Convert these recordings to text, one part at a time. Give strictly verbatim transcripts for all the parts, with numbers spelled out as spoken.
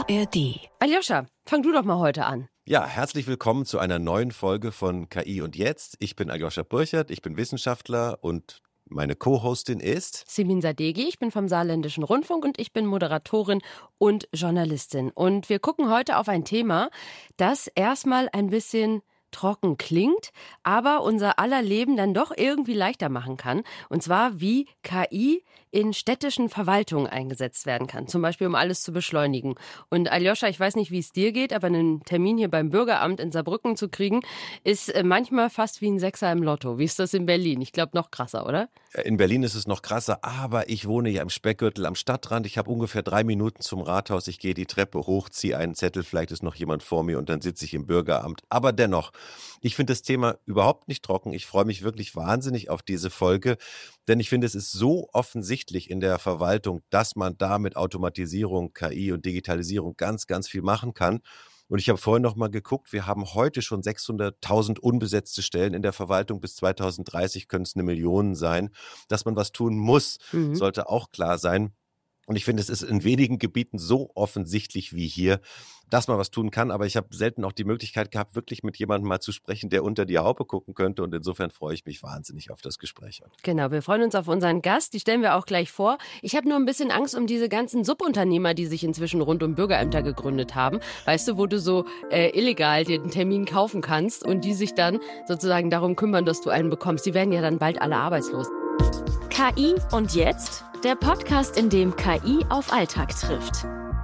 R D. Aljoscha, fang du doch mal heute an. Ja, herzlich willkommen zu einer neuen Folge von K I und Jetzt. Ich bin Aljoscha Burchert, ich bin Wissenschaftler und meine Co-Hostin ist Simin Sadeghi, ich bin vom Saarländischen Rundfunk und ich bin Moderatorin und Journalistin. Und wir gucken heute auf ein Thema, das erstmal ein bisschen trocken klingt, aber unser aller Leben dann doch irgendwie leichter machen kann. Und zwar, wie K I in städtischen Verwaltungen eingesetzt werden kann. Zum Beispiel, um alles zu beschleunigen. Und Aljoscha, ich weiß nicht, wie es dir geht, aber einen Termin hier beim Bürgeramt in Saarbrücken zu kriegen, ist manchmal fast wie ein Sechser im Lotto. Wie ist das in Berlin? Ich glaube, noch krasser, oder? In Berlin ist es noch krasser, aber ich wohne ja im Speckgürtel am Stadtrand. Ich habe ungefähr drei Minuten zum Rathaus. Ich gehe die Treppe hoch, ziehe einen Zettel, vielleicht ist noch jemand vor mir und dann sitze ich im Bürgeramt. Aber dennoch, ich finde das Thema überhaupt nicht trocken. Ich freue mich wirklich wahnsinnig auf diese Folge, denn ich finde, es ist so offensichtlich in der Verwaltung, dass man da mit Automatisierung, K I und Digitalisierung ganz, ganz viel machen kann. Und ich habe vorhin noch mal geguckt, wir haben heute schon sechshunderttausend unbesetzte Stellen in der Verwaltung. Bis zweitausenddreißig können es eine Million sein. Dass man was tun muss, mhm. sollte auch klar sein. Und ich finde, es ist in wenigen Gebieten so offensichtlich wie hier, dass man was tun kann. Aber ich habe selten auch die Möglichkeit gehabt, wirklich mit jemandem mal zu sprechen, der unter die Haube gucken könnte. Und insofern freue ich mich wahnsinnig auf das Gespräch heute. Genau, wir freuen uns auf unseren Gast. Die stellen wir auch gleich vor. Ich habe nur ein bisschen Angst um diese ganzen Subunternehmer, die sich inzwischen rund um Bürgerämter gegründet haben. Weißt du, wo du so äh, illegal dir den Termin kaufen kannst und die sich dann sozusagen darum kümmern, dass du einen bekommst. Die werden ja dann bald alle arbeitslos. K I und Jetzt? Der Podcast, in dem K I auf Alltag trifft.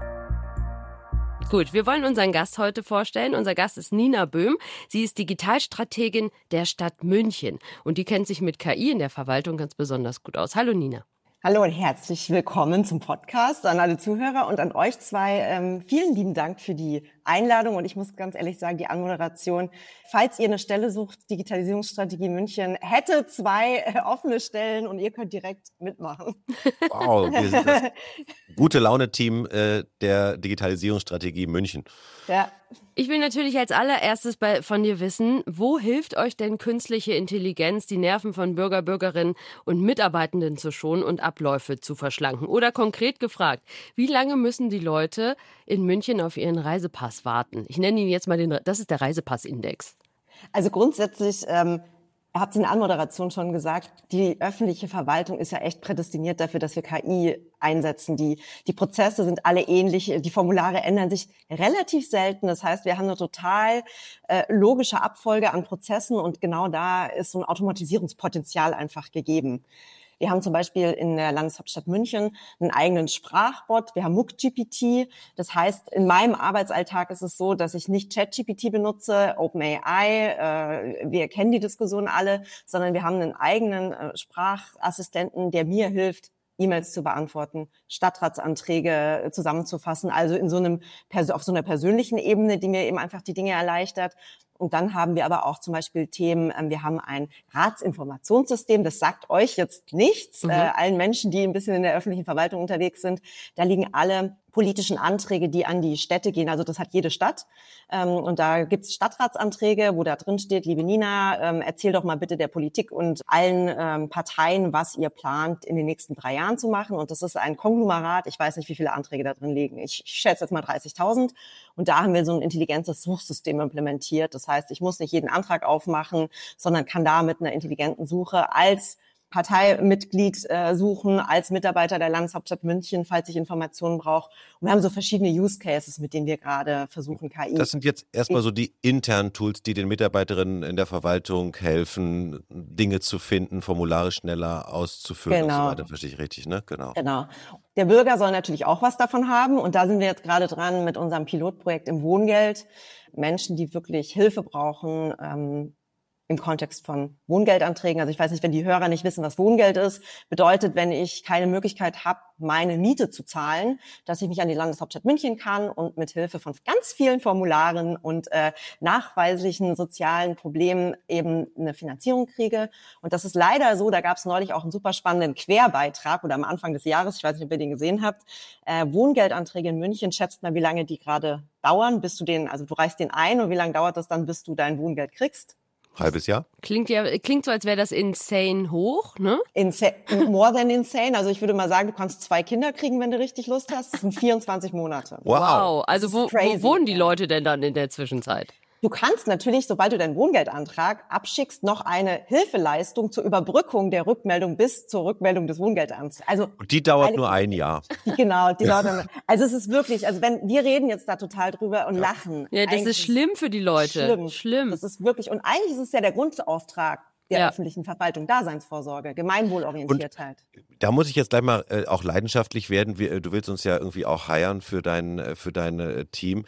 Gut, wir wollen unseren Gast heute vorstellen. Unser Gast ist Nina Böhm. Sie ist Digitalstrategin der Stadt München. Und die kennt sich mit K I in der Verwaltung ganz besonders gut aus. Hallo Nina. Hallo und herzlich willkommen zum Podcast an alle Zuhörer und an euch zwei. Ähm, vielen lieben Dank für die Einladung und ich muss ganz ehrlich sagen, die Anmoderation. Falls ihr eine Stelle sucht, Digitalisierungsstrategie München hätte zwei äh, offene Stellen und ihr könnt direkt mitmachen. Wow, wir sind das gute Laune-Team äh, der Digitalisierungsstrategie München. Ja. Ich will natürlich als allererstes bei, von dir wissen, wo hilft euch denn künstliche Intelligenz, die Nerven von Bürger, Bürgerinnen und Mitarbeitenden zu schonen und Abläufe zu verschlanken? Oder konkret gefragt, wie lange müssen die Leute in München auf ihren Reisepass warten? Ich nenne ihn jetzt mal den, das ist der Reisepassindex. Also grundsätzlich, ähm, ihr habt es in der Anmoderation schon gesagt, die öffentliche Verwaltung ist ja echt prädestiniert dafür, dass wir K I einsetzen. Die, die Prozesse sind alle ähnlich, die Formulare ändern sich relativ selten. Das heißt, wir haben eine total äh, logische Abfolge an Prozessen und genau da ist so ein Automatisierungspotenzial einfach gegeben. Wir haben zum Beispiel in der Landeshauptstadt München einen eigenen Sprachbot. Wir haben Muck G P T. Das heißt, in meinem Arbeitsalltag ist es so, dass ich nicht ChatGPT benutze, OpenAI, äh, wir kennen die Diskussion alle, sondern wir haben einen eigenen äh, Sprachassistenten, der mir hilft, E-Mails zu beantworten, Stadtratsanträge zusammenzufassen, also in so einem auf so einer persönlichen Ebene, die mir eben einfach die Dinge erleichtert. Und dann haben wir aber auch zum Beispiel Themen, wir haben ein Ratsinformationssystem, das sagt euch jetzt nichts, mhm. äh, allen Menschen, die ein bisschen in der öffentlichen Verwaltung unterwegs sind, da liegen alle politischen Anträge, die an die Städte gehen, also das hat jede Stadt. Ähm, und da gibt's Stadtratsanträge, wo da drin steht, liebe Nina, ähm, erzähl doch mal bitte der Politik und allen ähm, Parteien, was ihr plant, in den nächsten drei Jahren zu machen. Und das ist ein Konglomerat, ich weiß nicht, wie viele Anträge da drin liegen. Ich, ich schätze jetzt mal dreißigtausend. Und da haben wir so ein intelligentes Suchsystem implementiert. Das heißt, ich muss nicht jeden Antrag aufmachen, sondern kann da mit einer intelligenten Suche als Parteimitglied äh, suchen, als Mitarbeiter der Landeshauptstadt München, falls ich Informationen brauche. Und wir haben so verschiedene Use Cases, mit denen wir gerade versuchen, K I. Das sind jetzt erstmal so die internen Tools, die den Mitarbeiterinnen in der Verwaltung helfen, Dinge zu finden, Formulare schneller auszufüllen genau. und so weiter. Verstehe ich richtig, ne? Genau. Genau. Der Bürger soll natürlich auch was davon haben. Und da sind wir jetzt gerade dran mit unserem Pilotprojekt im Wohngeld. Menschen, die wirklich Hilfe brauchen, ähm, im Kontext von Wohngeldanträgen. Also ich weiß nicht, wenn die Hörer nicht wissen, was Wohngeld ist, bedeutet, wenn ich keine Möglichkeit habe, meine Miete zu zahlen, dass ich mich an die Landeshauptstadt München kann und mit Hilfe von ganz vielen Formularen und äh, nachweislichen sozialen Problemen eben eine Finanzierung kriege. Und das ist leider so, da gab es neulich auch einen super spannenden Querbeitrag oder am Anfang des Jahres, ich weiß nicht, ob ihr den gesehen habt, äh, Wohngeldanträge in München, schätzt mal, wie lange die gerade dauern, bis du den, also du reichst den ein und wie lange dauert das dann, bis du dein Wohngeld kriegst? Halbes Jahr? Klingt ja, klingt so, als wäre das insane hoch, ne? Insane, more than insane. Also ich würde mal sagen, du kannst zwei Kinder kriegen, wenn du richtig Lust hast. Das sind vierundzwanzig Monate. Wow. Wow. Also wo, wo wohnen die Leute denn dann in der Zwischenzeit? Du kannst natürlich, sobald du deinen Wohngeldantrag abschickst, noch eine Hilfeleistung zur Überbrückung der Rückmeldung bis zur Rückmeldung des Wohngeltamts. Also und die dauert nur ein Jahr. Genau, die dauert dann. Also es ist wirklich, also wenn wir reden jetzt da total drüber und ja. lachen. Ja, das ist schlimm für die Leute. Schlimm. Schlimm. Das ist wirklich, und eigentlich ist es ja der Grundauftrag der ja. öffentlichen Verwaltung, Daseinsvorsorge, Gemeinwohlorientiertheit. Und da muss ich jetzt gleich mal äh, auch leidenschaftlich werden. Wir, du willst uns ja irgendwie auch heiern für dein, für dein äh, Team.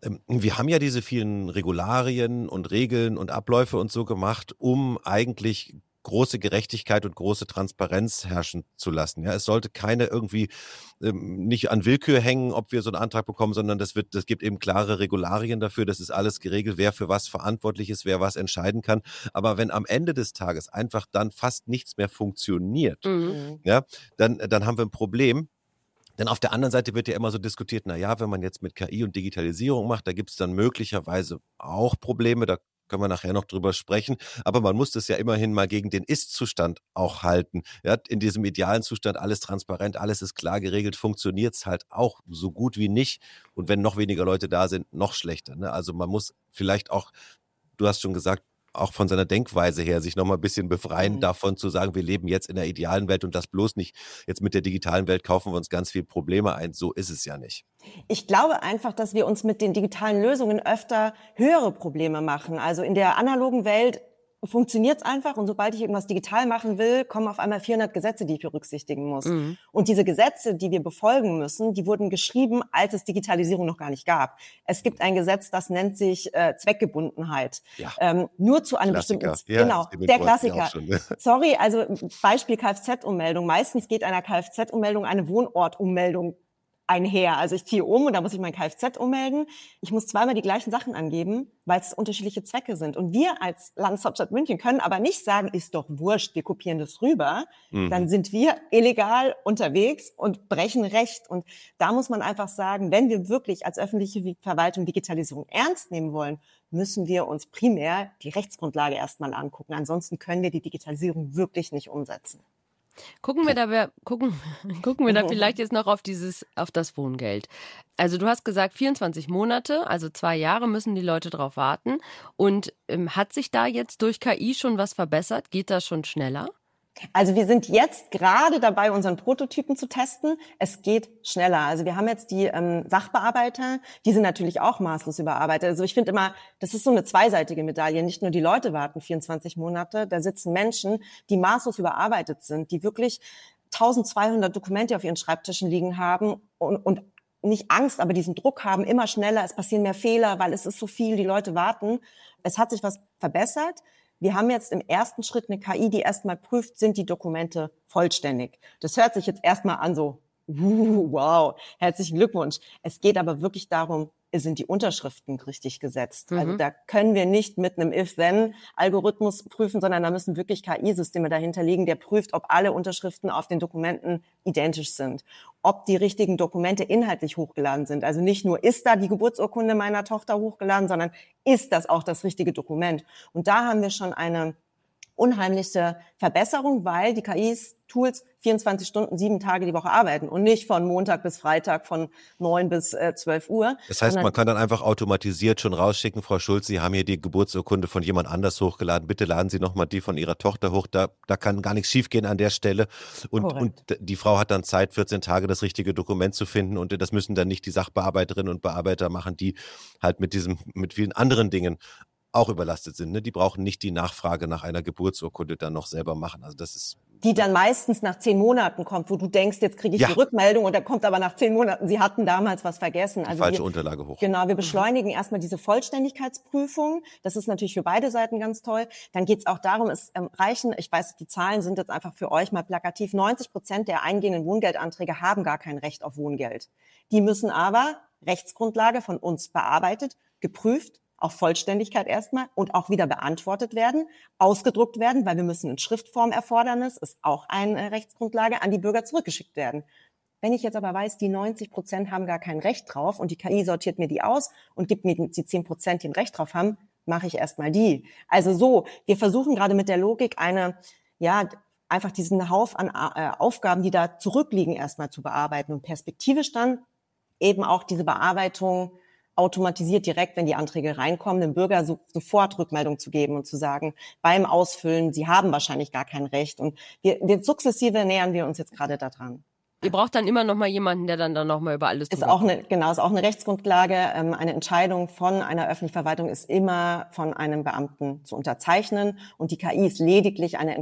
Wir haben ja diese vielen Regularien und Regeln und Abläufe und so gemacht, um eigentlich große Gerechtigkeit und große Transparenz herrschen zu lassen. Ja, es sollte keine irgendwie ähm, nicht an Willkür hängen, ob wir so einen Antrag bekommen, sondern das wird, das gibt eben klare Regularien dafür. Das ist alles geregelt, wer für was verantwortlich ist, wer was entscheiden kann. Aber wenn am Ende des Tages einfach dann fast nichts mehr funktioniert, mhm. ja, dann, dann haben wir ein Problem. Denn auf der anderen Seite wird ja immer so diskutiert, na ja, wenn man jetzt mit K I und Digitalisierung macht, da gibt es dann möglicherweise auch Probleme, da können wir nachher noch drüber sprechen, aber man muss das ja immerhin mal gegen den Ist-Zustand auch halten. Ja, in diesem idealen Zustand alles transparent, alles ist klar geregelt, funktioniert es halt auch so gut wie nicht und wenn noch weniger Leute da sind, noch schlechter. Ne? Also man muss vielleicht auch, du hast schon gesagt, auch von seiner Denkweise her sich nochmal ein bisschen befreien mhm. davon zu sagen, wir leben jetzt in der idealen Welt und das bloß nicht. Jetzt mit der digitalen Welt kaufen wir uns ganz viele Probleme ein. So ist es ja nicht. Ich glaube einfach, dass wir uns mit den digitalen Lösungen öfter höhere Probleme machen. Also in der analogen Welt funktioniert es einfach und sobald ich irgendwas digital machen will, kommen auf einmal vierhundert Gesetze, die ich berücksichtigen muss. Mhm. Und diese Gesetze, die wir befolgen müssen, die wurden geschrieben, als es Digitalisierung noch gar nicht gab. Es gibt ein Gesetz, das nennt sich äh, Zweckgebundenheit. Ja. Ähm, nur zu einem Klassiker. bestimmten... Ja, genau, der Klassiker. Sorry, also Beispiel Kfz-Ummeldung. Meistens geht einer Kfz-Ummeldung eine Wohnortummeldung einher. Also ich ziehe um und da muss ich mein Kfz ummelden. Ich muss zweimal die gleichen Sachen angeben, weil es unterschiedliche Zwecke sind. Und wir als Landeshauptstadt München können aber nicht sagen, ist doch wurscht, wir kopieren das rüber. Mhm. Dann sind wir illegal unterwegs und brechen Recht. Und da muss man einfach sagen, wenn wir wirklich als öffentliche Verwaltung Digitalisierung ernst nehmen wollen, müssen wir uns primär die Rechtsgrundlage erstmal angucken. Ansonsten können wir die Digitalisierung wirklich nicht umsetzen. Gucken wir da, gucken, gucken wir da vielleicht jetzt noch auf dieses, auf das Wohngeld. Also du hast gesagt, vierundzwanzig Monate, also zwei Jahre müssen die Leute drauf warten. Und ähm, hat sich da jetzt durch K I schon was verbessert? Geht das schon schneller? Also wir sind jetzt gerade dabei, unseren Prototypen zu testen. Es geht schneller. Also wir haben jetzt die ähm, Sachbearbeiter, die sind natürlich auch maßlos überarbeitet. Also ich finde immer, das ist so eine zweiseitige Medaille. Nicht nur die Leute warten vierundzwanzig Monate, da sitzen Menschen, die maßlos überarbeitet sind, die wirklich eintausendzweihundert Dokumente auf ihren Schreibtischen liegen haben und, und nicht Angst, aber diesen Druck haben, immer schneller, es passieren mehr Fehler, weil es ist so viel, die Leute warten. Es hat sich was verbessert. Wir haben jetzt im ersten Schritt eine K I, die erstmal prüft, sind die Dokumente vollständig. Das hört sich jetzt erstmal an so, uh, wow, herzlichen Glückwunsch. Es geht aber wirklich darum, sind die Unterschriften richtig gesetzt. Mhm. Also da können wir nicht mit einem If-Then-Algorithmus prüfen, sondern da müssen wirklich K I-Systeme dahinter liegen, der prüft, ob alle Unterschriften auf den Dokumenten identisch sind, ob die richtigen Dokumente inhaltlich hochgeladen sind. Also nicht nur, ist da die Geburtsurkunde meiner Tochter hochgeladen, sondern ist das auch das richtige Dokument. Und da haben wir schon eine unheimliche Verbesserung, weil die K I-Tools vierundzwanzig Stunden, sieben Tage die Woche arbeiten und nicht von Montag bis Freitag von neun bis zwölf Uhr. Das heißt, man kann dann einfach automatisiert schon rausschicken, Frau Schulz, Sie haben hier die Geburtsurkunde von jemand anders hochgeladen, bitte laden Sie nochmal die von Ihrer Tochter hoch, da, da kann gar nichts schiefgehen an der Stelle. Und, und die Frau hat dann Zeit, vierzehn Tage das richtige Dokument zu finden und das müssen dann nicht die Sachbearbeiterinnen und Bearbeiter machen, die halt mit diesem, mit vielen anderen Dingen auch überlastet sind. Ne? Die brauchen nicht die Nachfrage nach einer Geburtsurkunde dann noch selber machen. Also das ist die dann meistens nach zehn Monaten kommt, wo du denkst, jetzt kriege ich ja. die Rückmeldung und dann kommt aber nach zehn Monaten, sie hatten damals was vergessen. Die also falsche wir, Unterlage hoch. Genau, wir beschleunigen erstmal diese Vollständigkeitsprüfung. Das ist natürlich für beide Seiten ganz toll. Dann geht es auch darum, es ähm, reichen, ich weiß, die Zahlen sind jetzt einfach für euch mal plakativ, neunzig Prozent der eingehenden Wohngeldanträge haben gar kein Recht auf Wohngeld. Die müssen aber, Rechtsgrundlage von uns bearbeitet, geprüft, auf Vollständigkeit erstmal und auch wieder beantwortet werden, ausgedruckt werden, weil wir müssen in Schriftformerfordernis, ist auch eine Rechtsgrundlage, an die Bürger zurückgeschickt werden. Wenn ich jetzt aber weiß, die neunzig Prozent haben gar kein Recht drauf und die K I sortiert mir die aus und gibt mir die zehn Prozent, die ein Recht drauf haben, mache ich erstmal die. Also so, wir versuchen gerade mit der Logik eine, ja, einfach diesen Hauf an äh, Aufgaben, die da zurückliegen, erstmal zu bearbeiten und perspektivisch dann eben auch diese Bearbeitung automatisiert direkt, wenn die Anträge reinkommen, dem Bürger so, sofort Rückmeldung zu geben und zu sagen, beim Ausfüllen, Sie haben wahrscheinlich gar kein Recht. Und wir, wir sukzessive nähern wir uns jetzt gerade daran. Ihr braucht dann immer noch mal jemanden, der dann, dann noch mal über alles ist drüber auch eine, Genau, ist auch eine Rechtsgrundlage. Ähm, eine Entscheidung von einer öffentlichen Verwaltung ist immer von einem Beamten zu unterzeichnen. Und die K I ist lediglich eine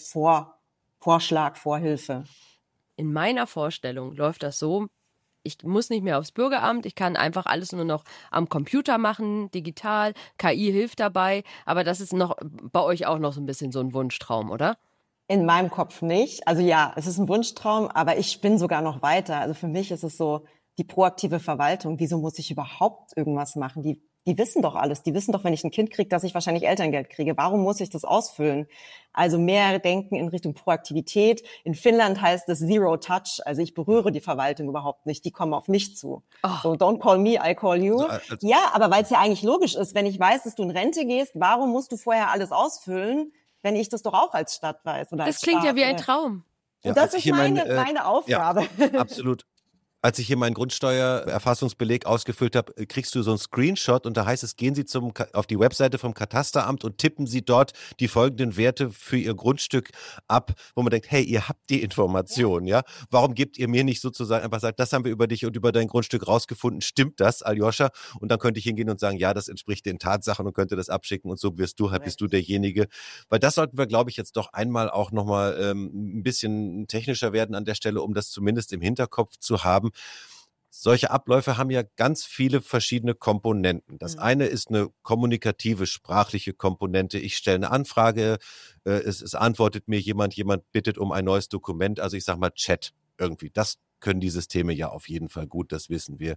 Entscheidungsvorschlag, Vorhilfe. In meiner Vorstellung läuft das so, ich muss nicht mehr aufs Bürgeramt, ich kann einfach alles nur noch am Computer machen, digital, K I hilft dabei, aber das ist noch bei euch auch noch so ein bisschen so ein Wunschtraum, oder? In meinem Kopf nicht. Also ja, es ist ein Wunschtraum, aber ich spinne sogar noch weiter. Also für mich ist es so die proaktive Verwaltung. Wieso muss ich überhaupt irgendwas machen? Die, die wissen doch alles. Die wissen doch, wenn ich ein Kind kriege, dass ich wahrscheinlich Elterngeld kriege. Warum muss ich das ausfüllen? Also mehr denken in Richtung Proaktivität. In Finnland heißt es Zero Touch. Also ich berühre die Verwaltung überhaupt nicht. Die kommen auf mich zu. Oh. So, don't call me, I call you. Also, also ja, aber weil es ja eigentlich logisch ist, wenn ich weiß, dass du in Rente gehst, warum musst du vorher alles ausfüllen, wenn ich das doch auch als Stadt weiß? Oder Das als klingt Staat, ja wie ein oder? Traum. Ja, Und das als ich ist hier mein, meine, äh, meine Aufgabe. Ja, absolut. Als ich hier meinen Grundsteuererfassungsbeleg ausgefüllt habe, kriegst du so einen Screenshot und da heißt es, gehen Sie zum, auf die Webseite vom Katasteramt und tippen Sie dort die folgenden Werte für Ihr Grundstück ab, wo man denkt, hey, ihr habt die Information, ja? Warum gebt ihr mir nicht sozusagen einfach sagt, das haben wir über dich und über dein Grundstück rausgefunden, stimmt das, Aljoscha? Und dann könnte ich hingehen und sagen, ja, das entspricht den Tatsachen und könnte das abschicken und so wirst du, bist du derjenige. Weil das sollten wir, glaube ich, jetzt doch einmal auch nochmal ähm, ein bisschen technischer werden an der Stelle, um das zumindest im Hinterkopf zu haben. Solche Abläufe haben ja ganz viele verschiedene Komponenten. Das Mhm. eine ist eine kommunikative, sprachliche Komponente. Ich stelle eine Anfrage, äh, es, es antwortet mir jemand, jemand bittet um ein neues Dokument, also ich sage mal Chat irgendwie. Das können die Systeme ja auf jeden Fall gut, das wissen wir.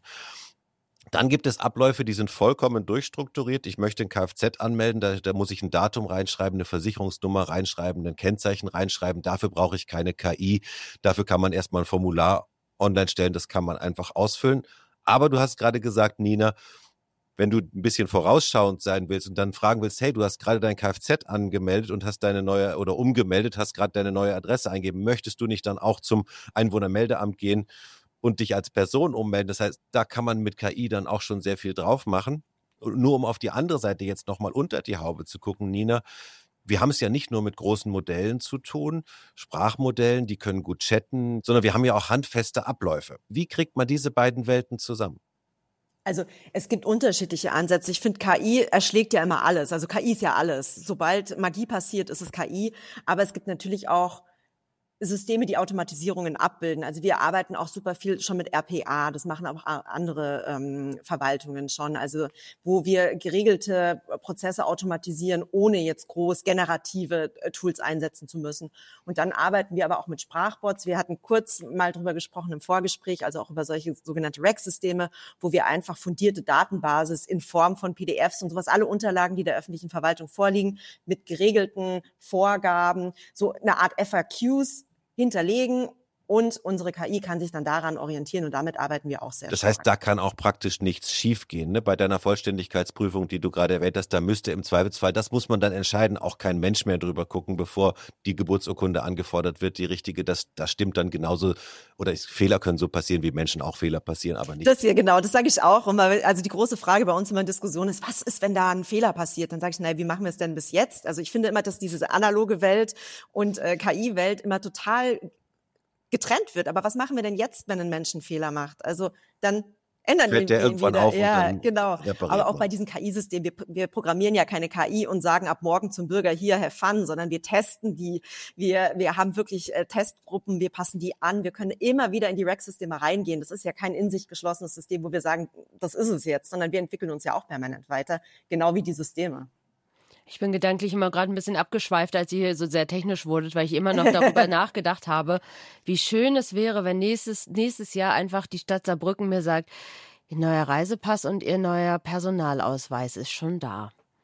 Dann gibt es Abläufe, die sind vollkommen durchstrukturiert. Ich möchte ein Kfz anmelden, da, da muss ich ein Datum reinschreiben, eine Versicherungsnummer reinschreiben, ein Kennzeichen reinschreiben. Dafür brauche ich keine K I. Dafür kann man erstmal ein Formular online stellen, das kann man einfach ausfüllen. Aber du hast gerade gesagt, Nina, wenn du ein bisschen vorausschauend sein willst und dann fragen willst, hey, du hast gerade dein Kfz angemeldet und hast deine neue oder umgemeldet, hast gerade deine neue Adresse eingeben, möchtest du nicht dann auch zum Einwohnermeldeamt gehen und dich als Person ummelden? Das heißt, da kann man mit K I dann auch schon sehr viel drauf machen. Und nur um auf die andere Seite jetzt nochmal unter die Haube zu gucken, Nina, wir haben es ja nicht nur mit großen Modellen zu tun, Sprachmodellen, die können gut chatten, sondern wir haben ja auch handfeste Abläufe. Wie kriegt man diese beiden Welten zusammen? Also es gibt unterschiedliche Ansätze. Ich finde, K I erschlägt ja immer alles. Also K I ist ja alles. Sobald Magie passiert, ist es K I. Aber es gibt natürlich auch Systeme, die Automatisierungen abbilden. Also wir arbeiten auch super viel schon mit R P A. Das machen auch andere ähm, Verwaltungen schon. Also wo wir geregelte Prozesse automatisieren, ohne jetzt groß generative äh, Tools einsetzen zu müssen. Und dann arbeiten wir aber auch mit Sprachbots. Wir hatten kurz mal drüber gesprochen im Vorgespräch, also auch über solche sogenannte R E C-Systeme, wo wir einfach fundierte Datenbasis in Form von P D Fs und sowas, alle Unterlagen, die der öffentlichen Verwaltung vorliegen, mit geregelten Vorgaben, so eine Art F A Qs hinterlegen und unsere K I kann sich dann daran orientieren und damit arbeiten wir auch sehr Das stark. heißt, da kann auch praktisch nichts schiefgehen, ne? Bei deiner Vollständigkeitsprüfung, die du gerade erwähnt hast, da müsste im Zweifelsfall, das muss man dann entscheiden, auch kein Mensch mehr drüber gucken, bevor die Geburtsurkunde angefordert wird, die richtige, das, das stimmt dann genauso, oder ist, Fehler können so passieren, wie Menschen auch Fehler passieren, aber nicht. Das hier, genau, das sage ich auch immer. Also die große Frage bei uns immer in Diskussion ist, was ist, wenn da ein Fehler passiert? Dann sage ich, naja, wie machen wir es denn bis jetzt? Also ich finde immer, dass diese analoge Welt und äh, K I-Welt immer total getrennt wird. Aber was machen wir denn jetzt, wenn ein Mensch einen Fehler macht? Also dann ändern Fällt wir der ihn irgendwann wieder. auf und Ja, dann genau. repariert Aber auch man. bei diesen K I-Systemen, wir, wir programmieren ja keine K I und sagen ab morgen zum Bürger, hier, have fun, sondern wir testen die. Wir, wir haben wirklich äh, Testgruppen, wir passen die an. Wir können immer wieder in die R E C-Systeme reingehen. Das ist ja kein in sich geschlossenes System, wo wir sagen, das ist es jetzt, sondern wir entwickeln uns ja auch permanent weiter, genau wie die Systeme. Ich bin gedanklich immer gerade ein bisschen abgeschweift, als ihr hier so sehr technisch wurdet, weil ich immer noch darüber nachgedacht habe, wie schön es wäre, wenn nächstes, nächstes Jahr einfach die Stadt Saarbrücken mir sagt, Ihr neuer Reisepass und Ihr neuer Personalausweis ist schon da.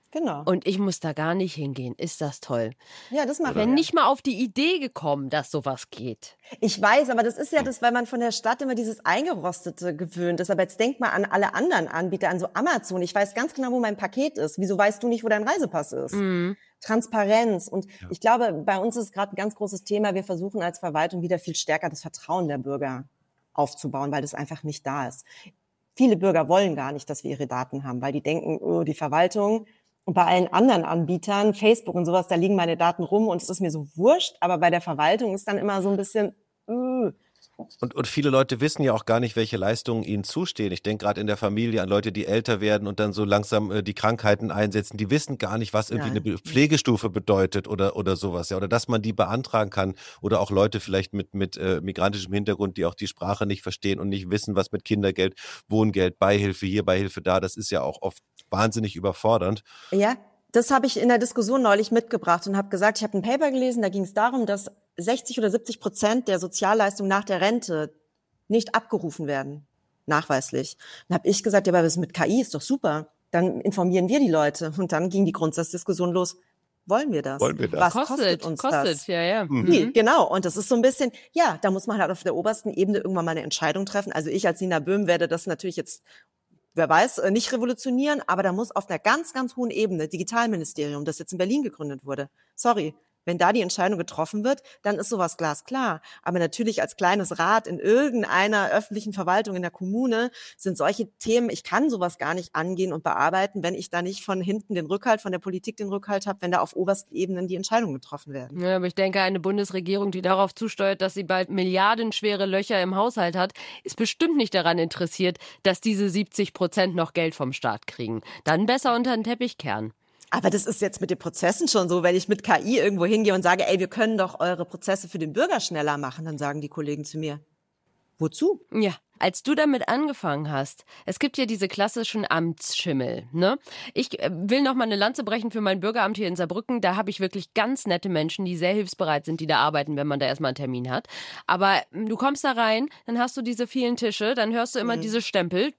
Genau. Und ich muss da gar nicht hingehen. Ist das toll? Ja, das machen Ich bin wir. nicht mal auf die Idee gekommen, dass sowas geht. Ich weiß, aber das ist ja das, weil man von der Stadt immer dieses Eingerostete gewöhnt ist. Aber jetzt denk mal an alle anderen Anbieter, an so Amazon. Ich weiß ganz genau, wo mein Paket ist. Wieso weißt du nicht, wo dein Reisepass ist? Mhm. Transparenz. Und ja. ich glaube, bei uns ist gerade ein ganz großes Thema. Wir versuchen als Verwaltung wieder viel stärker das Vertrauen der Bürger aufzubauen, weil das einfach nicht da ist. Viele Bürger wollen gar nicht, dass wir ihre Daten haben, weil die denken, oh, die Verwaltung. Und bei allen anderen Anbietern, Facebook und sowas, da liegen meine Daten rum und es ist mir so wurscht. Aber bei der Verwaltung ist dann immer so ein bisschen... Uh. Und, und viele Leute wissen ja auch gar nicht, welche Leistungen ihnen zustehen. Ich denke gerade in der Familie an Leute, die älter werden und dann so langsam äh, die Krankheiten einsetzen. Die wissen gar nicht, was irgendwie Nein. eine Pflegestufe bedeutet oder, oder sowas. Ja, oder dass man die beantragen kann. Oder auch Leute vielleicht mit, mit äh, migrantischem Hintergrund, die auch die Sprache nicht verstehen und nicht wissen, was mit Kindergeld, Wohngeld, Beihilfe hier, Beihilfe da. Das ist ja auch oft wahnsinnig überfordernd. Ja, das habe ich in der Diskussion neulich mitgebracht und habe gesagt, ich habe ein Paper gelesen, da ging es darum, dass sechzig oder siebzig Prozent der Sozialleistungen nach der Rente nicht abgerufen werden, nachweislich. Dann habe ich gesagt, ja, aber was mit K I ist doch super. Dann informieren wir die Leute. Und dann ging die Grundsatzdiskussion los. Wollen wir das? Wollen wir das? Was kostet, kostet uns kostet, das? Ja, ja. Mhm. Genau. Und das ist so ein bisschen, ja, da muss man halt auf der obersten Ebene irgendwann mal eine Entscheidung treffen. Also ich als Nina Böhm werde das natürlich jetzt, wer weiß, nicht revolutionieren, aber da muss auf einer ganz, ganz hohen Ebene, Digitalministerium, das jetzt in Berlin gegründet wurde, sorry, wenn da die Entscheidung getroffen wird, dann ist sowas glasklar. Aber natürlich als kleines Rad in irgendeiner öffentlichen Verwaltung in der Kommune sind solche Themen, ich kann sowas gar nicht angehen und bearbeiten, wenn ich da nicht von hinten den Rückhalt, von der Politik den Rückhalt habe, wenn da auf obersten Ebenen die Entscheidungen getroffen werden. Ja, aber ich denke, eine Bundesregierung, die darauf zusteuert, dass sie bald milliardenschwere Löcher im Haushalt hat, ist bestimmt nicht daran interessiert, dass diese siebzig Prozent noch Geld vom Staat kriegen. Dann besser unter den Teppich kehren. Aber das ist jetzt mit den Prozessen schon so, wenn ich mit K I irgendwo hingehe und sage, ey, wir können doch eure Prozesse für den Bürger schneller machen, dann sagen die Kollegen zu mir, wozu? Ja. Als du damit angefangen hast, es gibt ja diese klassischen Amtsschimmel, ne? Ich will noch mal eine Lanze brechen für mein Bürgeramt hier in Saarbrücken. Da habe ich wirklich ganz nette Menschen, die sehr hilfsbereit sind, die da arbeiten, wenn man da erstmal einen Termin hat. Aber du kommst da rein, dann hast du diese vielen Tische, dann hörst du immer mhm. diese Stempel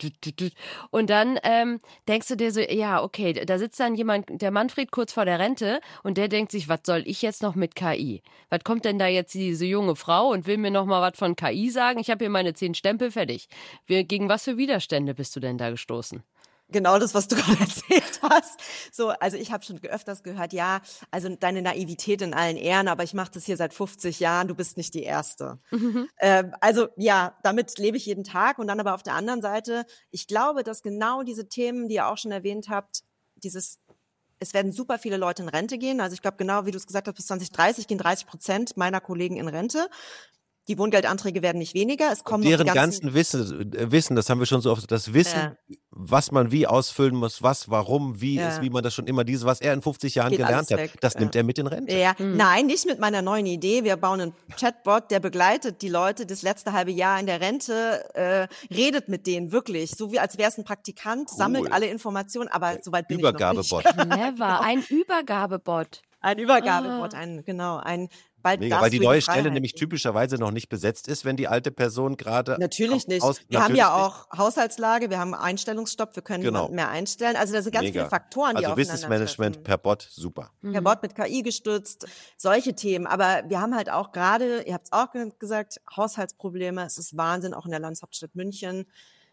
und dann ähm, denkst du dir so, ja, okay, da sitzt dann jemand, der Manfred kurz vor der Rente und der denkt sich, was soll ich jetzt noch mit K I? Was kommt denn da jetzt diese junge Frau und will mir noch mal was von K I sagen? Ich habe hier meine zehn Stempel. Fertig. Gegen was für Widerstände bist du denn da gestoßen? Genau das, was du gerade erzählt hast. So, also ich habe schon öfters gehört, ja, also deine Naivität in allen Ehren, aber ich mache das hier seit fünfzig Jahren, du bist nicht die Erste. Mhm. Ähm, also ja, damit lebe ich jeden Tag. Und dann aber auf der anderen Seite, ich glaube, dass genau diese Themen, die ihr auch schon erwähnt habt, dieses es werden super viele Leute in Rente gehen. Also ich glaube, genau wie du es gesagt hast, bis zwanzig dreißig gehen dreißig Prozent meiner Kollegen in Rente. Die Wohngeldanträge werden nicht weniger. Es kommen deren noch die ganzen ganzen Wissen, Wissen, das haben wir schon so oft, das Wissen, ja. was man wie ausfüllen muss, was, warum, wie ja. ist, wie man das schon immer, dieses, was er in fünfzig Jahren Geht gelernt hat, weg. das ja. nimmt er mit in Rente. Ja. Mhm. Nein, nicht mit meiner neuen Idee. Wir bauen einen Chatbot, der begleitet die Leute das letzte halbe Jahr in der Rente, äh, redet mit denen wirklich, so wie als wäre es ein Praktikant, cool. sammelt alle Informationen, aber soweit bin Übergabebot. ich noch nicht. Never, ein Übergabebot. Ein Übergabebot, ein, genau, ein Bald Mega, weil die neue Stelle nämlich typischerweise noch nicht besetzt ist, wenn die alte Person gerade... Natürlich nicht. Aus, wir natürlich haben ja auch nicht. Haushaltslage, wir haben Einstellungsstopp, wir können genau. niemanden mehr einstellen. Also da sind ganz Mega. viele Faktoren, die also Wissensmanagement per Bot, super. Per mhm. Bot mit K I gestützt, solche Themen. Aber wir haben halt auch gerade, ihr habt es auch gesagt, Haushaltsprobleme. Es ist Wahnsinn, auch in der Landeshauptstadt München.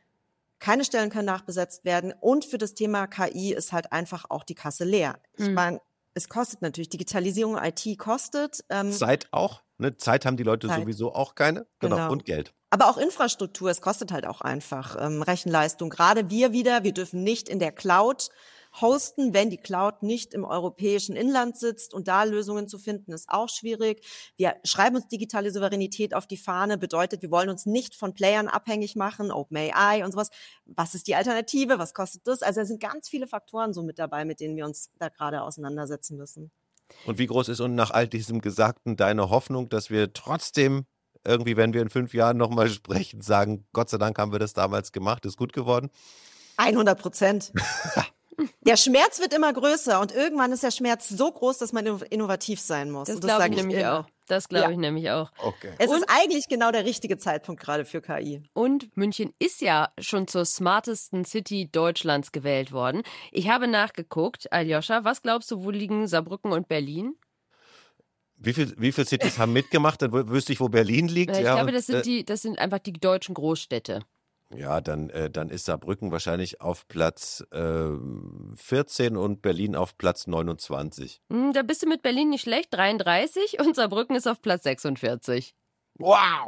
Keine Stellen können nachbesetzt werden. Und für das Thema K I ist halt einfach auch die Kasse leer. Mhm. Ich meine, es kostet natürlich, Digitalisierung, I T kostet. Ähm, Zeit auch, ne? Zeit haben die Leute Zeit. sowieso auch keine, genau. genau, und Geld. Aber auch Infrastruktur, es kostet halt auch einfach ähm, Rechenleistung. Gerade wir wieder, wir dürfen nicht in der Cloud hosten, wenn die Cloud nicht im europäischen Inland sitzt und da Lösungen zu finden, ist auch schwierig. Wir schreiben uns digitale Souveränität auf die Fahne, bedeutet, wir wollen uns nicht von Playern abhängig machen, OpenAI und sowas. Was ist die Alternative? Was kostet das? Also da sind ganz viele Faktoren so mit dabei, mit denen wir uns da gerade auseinandersetzen müssen. Und wie groß ist und nach all diesem Gesagten deine Hoffnung, dass wir trotzdem irgendwie, wenn wir in fünf Jahren nochmal sprechen, sagen, Gott sei Dank haben wir das damals gemacht, ist gut geworden? hundert Prozent. Der Schmerz wird immer größer und irgendwann ist der Schmerz so groß, dass man innovativ sein muss. Das, das glaube ich sage nämlich immer. auch. Das glaube Ja. ich nämlich auch. Okay. Es Und- ist eigentlich genau der richtige Zeitpunkt gerade für K I. Und München ist ja schon zur smartesten City Deutschlands gewählt worden. Ich habe nachgeguckt, Aljoscha, was glaubst du, wo liegen Saarbrücken und Berlin? Wie viel, wie viele Cities haben mitgemacht? Dann wü- wüsste ich, wo Berlin liegt. Ich ja, glaube, und, das sind, äh, die, das sind einfach die deutschen Großstädte. Ja, dann, äh, dann ist Saarbrücken wahrscheinlich auf Platz äh, vierzehn und Berlin auf Platz neunundzwanzig. Hm, da bist du mit Berlin nicht schlecht, dreiunddreißig, und Saarbrücken ist auf Platz sechsundvierzig. Wow!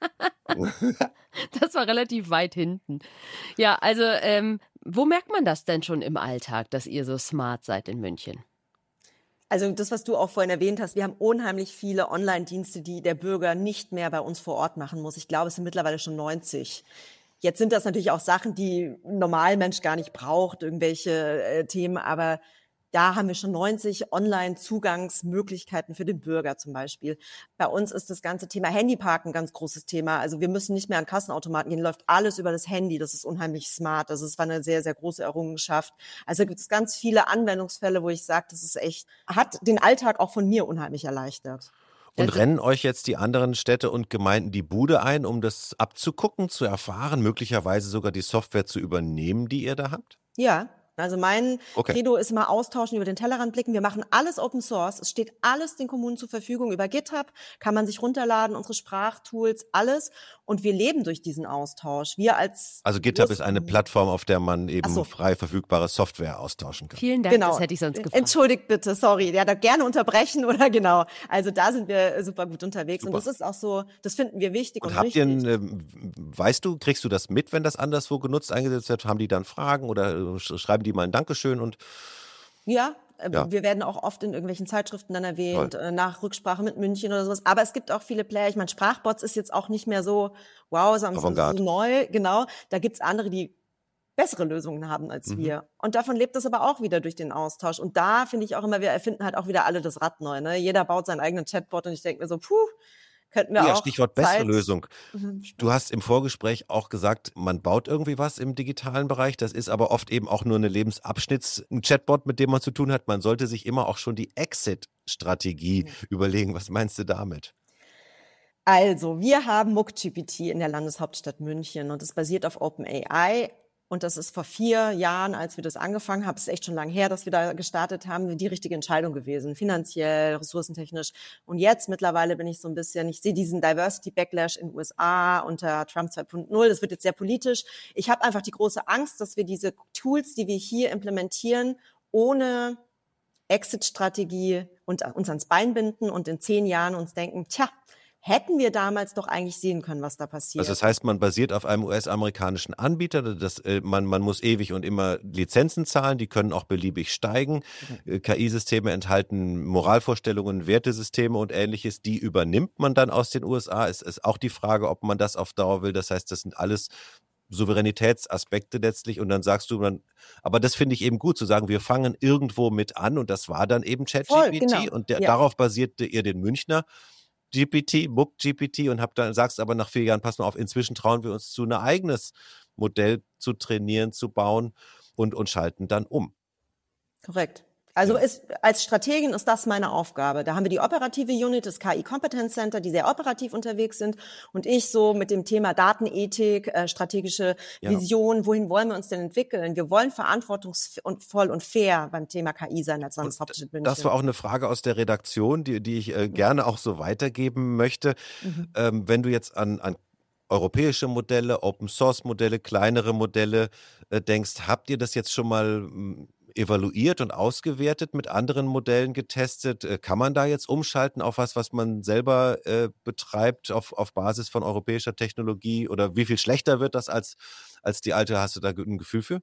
Das war relativ weit hinten. Ja, also ähm, wo merkt man das denn schon im Alltag, dass ihr so smart seid in München? Also das, was du auch vorhin erwähnt hast, wir haben unheimlich viele Online-Dienste, die der Bürger nicht mehr bei uns vor Ort machen muss. Ich glaube, es sind mittlerweile schon neunzig. Jetzt sind das natürlich auch Sachen, die ein Normalmensch gar nicht braucht, irgendwelche äh, Themen, aber da haben wir schon neunzig Online-Zugangsmöglichkeiten für den Bürger zum Beispiel. Bei uns ist das ganze Thema Handyparken ein ganz großes Thema. Also wir müssen nicht mehr an Kassenautomaten gehen, läuft alles über das Handy. Das ist unheimlich smart. Das ist, war eine sehr, sehr große Errungenschaft. Also gibt es ganz viele Anwendungsfälle, wo ich sage, das ist echt, hat den Alltag auch von mir unheimlich erleichtert. Und Also- rennen euch jetzt die anderen Städte und Gemeinden die Bude ein, um das abzugucken, zu erfahren, möglicherweise sogar die Software zu übernehmen, die ihr da habt? Ja, also mein Okay. Credo ist immer austauschen, über den Tellerrand blicken. Wir machen alles Open Source. Es steht alles den Kommunen zur Verfügung. Über GitHub kann man sich runterladen, unsere Sprachtools, alles. Und wir leben durch diesen Austausch. Wir als Also GitHub ist eine Groß- Plattform, auf der man eben Ach so. frei verfügbare Software austauschen kann. Vielen Dank, Genau. das hätte ich sonst gefragt. Entschuldigt bitte, sorry. Ja, da gerne unterbrechen oder genau. Also da sind wir super gut unterwegs. Super. Und das ist auch so, das finden wir wichtig und, Und habt ihr, richtig. ein, ähm, weißt du, kriegst du das mit, wenn das anderswo genutzt, eingesetzt wird? Haben die dann Fragen oder äh, sch- schreiben die mal ein Dankeschön? Und Ja, äh, Ja. wir werden auch oft in irgendwelchen Zeitschriften dann erwähnt, äh, nach Rücksprache mit München oder sowas. Aber es gibt auch viele Player. Ich meine, Sprachbots ist jetzt auch nicht mehr so, wow, so, so, so Avantgarde. neu. Genau, da gibt's andere, die bessere Lösungen haben als Mhm. wir. Und davon lebt es aber auch wieder durch den Austausch. Und da finde ich auch immer, wir erfinden halt auch wieder alle das Rad neu. Ne? Jeder baut seinen eigenen Chatbot und ich denke mir so, puh, könnten wir ja, auch Stichwort bessere Zeit- Lösung. Mhm. Du hast im Vorgespräch auch gesagt, man baut irgendwie was im digitalen Bereich. Das ist aber oft eben auch nur eine Lebensabschnitts-, ein Chatbot, mit dem man zu tun hat. Man sollte sich immer auch schon die Exit-Strategie überlegen. Was meinst du damit? Also, wir haben MuckGPT in der Landeshauptstadt München und es basiert auf OpenAI. Und das ist vor vier Jahren, als wir das angefangen haben, ist echt schon lange her, dass wir da gestartet haben, die richtige Entscheidung gewesen, finanziell, ressourcentechnisch. Und jetzt mittlerweile bin ich so ein bisschen, ich sehe diesen Diversity-Backlash in den U S A unter Trump zwei Punkt null, das wird jetzt sehr politisch. Ich habe einfach die große Angst, dass wir diese Tools, die wir hier implementieren, ohne Exit-Strategie und uns ans Bein binden und in zehn Jahren uns denken, tja, hätten wir damals doch eigentlich sehen können, was da passiert. Also das heißt, man basiert auf einem U S-amerikanischen Anbieter. Das, äh, man, man muss ewig und immer Lizenzen zahlen, die können auch beliebig steigen. Äh, K I-Systeme enthalten Moralvorstellungen, Wertesysteme und ähnliches. Die übernimmt man dann aus den U S A. Es ist auch die Frage, ob man das auf Dauer will. Das heißt, das sind alles Souveränitätsaspekte letztlich. Und dann sagst du dann, aber das finde ich eben gut, zu sagen, wir fangen irgendwo mit an. Und das war dann eben Voll, ChatGPT. genau. Und der, Ja. darauf basierte ihr den Münchner G P T, MuckGPT, und hab dann, sagst aber nach vier Jahren, pass mal auf, inzwischen trauen wir uns zu, ein eigenes Modell zu trainieren, zu bauen und, und schalten dann um. Korrekt. Also Ja. ist, als Strategin ist das meine Aufgabe. Da haben wir die operative Unit, das K I Competence Center, die sehr operativ unterwegs sind. Und ich so mit dem Thema Datenethik, äh, strategische Ja. Vision, wohin wollen wir uns denn entwickeln? Wir wollen verantwortungsvoll und fair beim Thema K I sein als Landeshauptstadt München. Das war auch eine Frage aus der Redaktion, die, die ich äh, gerne auch so weitergeben möchte. Mhm. Ähm, wenn du jetzt an, an europäische Modelle, Open-Source-Modelle, kleinere Modelle äh, denkst, habt ihr das jetzt schon mal mh, evaluiert und ausgewertet, mit anderen Modellen getestet? Äh, kann man da jetzt umschalten auf was, was man selber äh, betreibt, auf, auf Basis von europäischer Technologie? Oder wie viel schlechter wird das als, als die alte? Hast du da ein Gefühl für?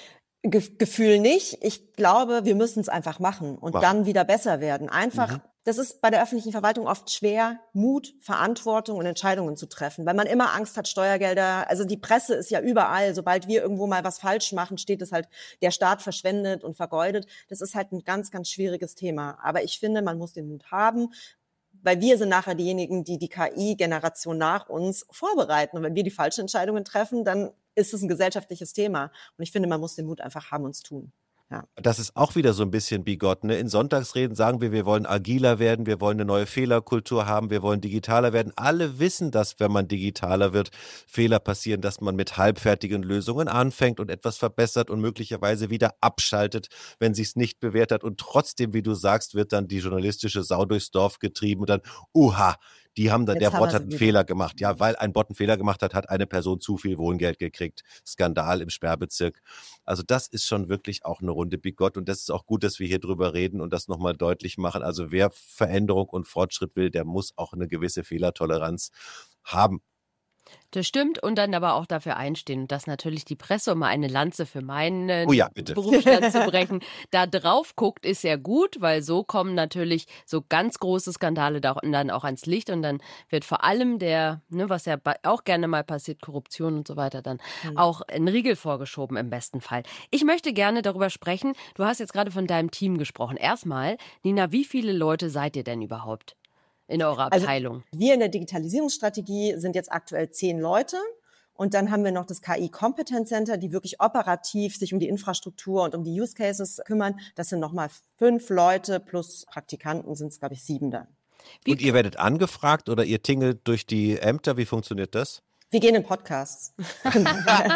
Ge- Gefühl nicht. Ich glaube, wir müssen es einfach machen und Machen. dann wieder besser werden. Einfach, Mhm. das ist bei der öffentlichen Verwaltung oft schwer, Mut, Verantwortung und Entscheidungen zu treffen, weil man immer Angst hat, Steuergelder, also die Presse ist ja überall. Sobald wir irgendwo mal was falsch machen, steht es halt, der Staat verschwendet und vergeudet. Das ist halt ein ganz, ganz schwieriges Thema. Aber ich finde, man muss den Mut haben, weil wir sind nachher diejenigen, die die K I-Generation nach uns vorbereiten. Und wenn wir die falschen Entscheidungen treffen, dann ist es ein gesellschaftliches Thema. Und ich finde, man muss den Mut einfach haben und es tun. Ja. Das ist auch wieder so ein bisschen bigot. Ne? In Sonntagsreden sagen wir, wir wollen agiler werden, wir wollen eine neue Fehlerkultur haben, wir wollen digitaler werden. Alle wissen, dass, wenn man digitaler wird, Fehler passieren, dass man mit halbfertigen Lösungen anfängt und etwas verbessert und möglicherweise wieder abschaltet, wenn sich's nicht bewährt hat. Und trotzdem, wie du sagst, wird dann die journalistische Sau durchs Dorf getrieben und dann, uha, die haben da, Jetzt der haben Bot wir hat sie einen wieder. Fehler gemacht. Ja, weil ein Bot einen Fehler gemacht hat, hat eine Person zu viel Wohngeld gekriegt. Skandal im Sperrbezirk. Also das ist schon wirklich auch eine Runde bigot und das ist auch gut, dass wir hier drüber reden und das nochmal deutlich machen. Also wer Veränderung und Fortschritt will, der muss auch eine gewisse Fehlertoleranz haben. Das stimmt und dann aber auch dafür einstehen und dass natürlich die Presse, um mal eine Lanze für meinen Oh ja, bitte. Berufsstand zu brechen, da drauf guckt, ist ja gut, weil so kommen natürlich so ganz große Skandale da dann auch ans Licht und dann wird vor allem der, ne, was ja auch gerne mal passiert, Korruption und so weiter, dann mhm. auch ein Riegel vorgeschoben im besten Fall. Ich möchte gerne darüber sprechen, du hast jetzt gerade von deinem Team gesprochen. Erstmal, Nina, wie viele Leute seid ihr denn überhaupt in eurer Abteilung? Also wir in der Digitalisierungsstrategie sind jetzt aktuell zehn Leute. Und dann haben wir noch das K I Competence Center, die wirklich operativ sich um die Infrastruktur und um die Use Cases kümmern. Das sind nochmal fünf Leute plus Praktikanten sind es, glaube ich, sieben dann. Wie und ihr werdet angefragt oder ihr tingelt durch die Ämter? Wie funktioniert das? Wir gehen in Podcasts. Dann